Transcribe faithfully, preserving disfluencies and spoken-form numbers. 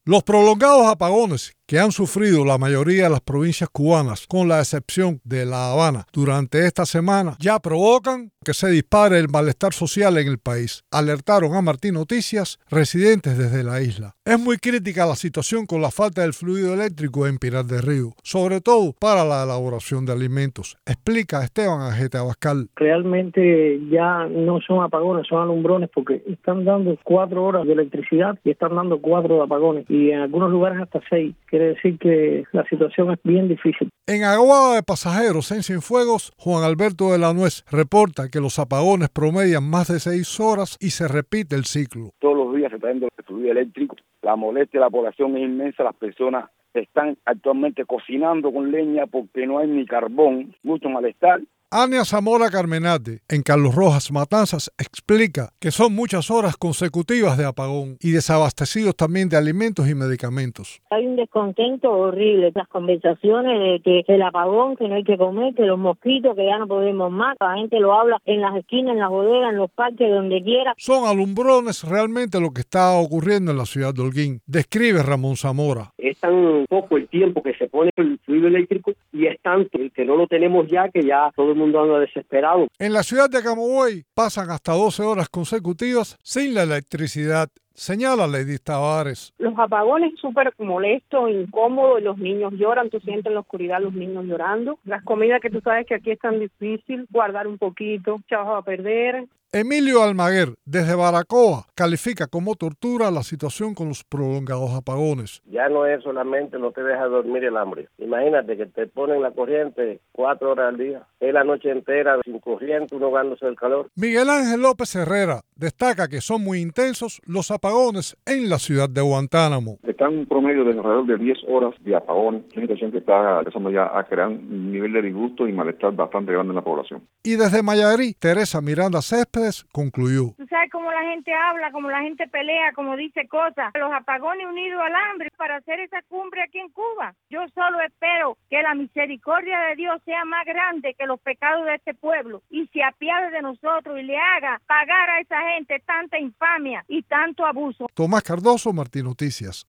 Los prolongados apagones que han sufrido la mayoría de las provincias cubanas, con la excepción de La Habana, durante esta semana, ya provocan que se dispare el malestar social en el país, alertaron a Martín Noticias residentes desde la isla. Es muy crítica la situación con la falta del fluido eléctrico en Pinar del Río, sobre todo para la elaboración de alimentos, explica Esteban Ajete Abascal. Realmente ya no son apagones, son alumbrones, porque están dando cuatro horas de electricidad y están dando cuatro de apagones, y en algunos lugares hasta seis. Quiere decir que la situación es bien difícil. En Aguada de Pasajeros, en Cienfuegos, Juan Alberto de la Nuez reporta que los apagones promedian más de seis horas y se repite el ciclo. Todos los días se está yendo el fluido eléctrico, la molestia de la población es inmensa, las personas están actualmente cocinando con leña porque no hay ni carbón, mucho malestar. Ania Zamora Carmenate, en Carlos Rojas Matanzas, explica que son muchas horas consecutivas de apagón y desabastecidos también de alimentos y medicamentos. Hay un descontento horrible, las conversaciones de que el apagón, que no hay que comer, que los mosquitos, que ya no podemos más. La gente lo habla en las esquinas, en las bodegas, en los parques, donde quiera. Son alumbrones realmente lo que está ocurriendo en la ciudad de Holguín, describe Ramón Zamora. Es tan poco el tiempo que se pone el fluido eléctrico y es tanto el que no lo tenemos ya que ya todo el mundo anda desesperado. En la ciudad de Camagüey pasan hasta doce horas consecutivas sin la electricidad, señala Lady Tavares. Los apagones súper molestos, incómodos, los niños lloran, tú sientes en la oscuridad los niños llorando. Las comidas que tú sabes que aquí es tan difícil, guardar un poquito, echado a perder. Emilio Almaguer, desde Baracoa, califica como tortura la situación con los prolongados apagones. Ya no es solamente no te deja dormir el hambre. Imagínate que te ponen la corriente cuatro horas al día, es la noche entera sin corriente, uno ganándose el calor. Miguel Ángel López Herrera destaca que son muy intensos los apagones en la ciudad de Guantánamo. Están un promedio de alrededor de diez horas de apagones, una situación que está empezando ya a crear un nivel de disgusto y malestar bastante grande en la población. Y desde Mayarí, Teresa Miranda Céspedes concluyó. Tú sabes cómo la gente habla, cómo la gente pelea, cómo dice cosas. Los apagones unidos al hambre para hacer esa cumbre aquí en Cuba. Yo solo espero que la misericordia de Dios sea más grande que los pecados de este pueblo y se apiade de nosotros y le haga pagar a esa gente tanta infamia y tanto abuso. Tomás Cardoso, Martín Noticias.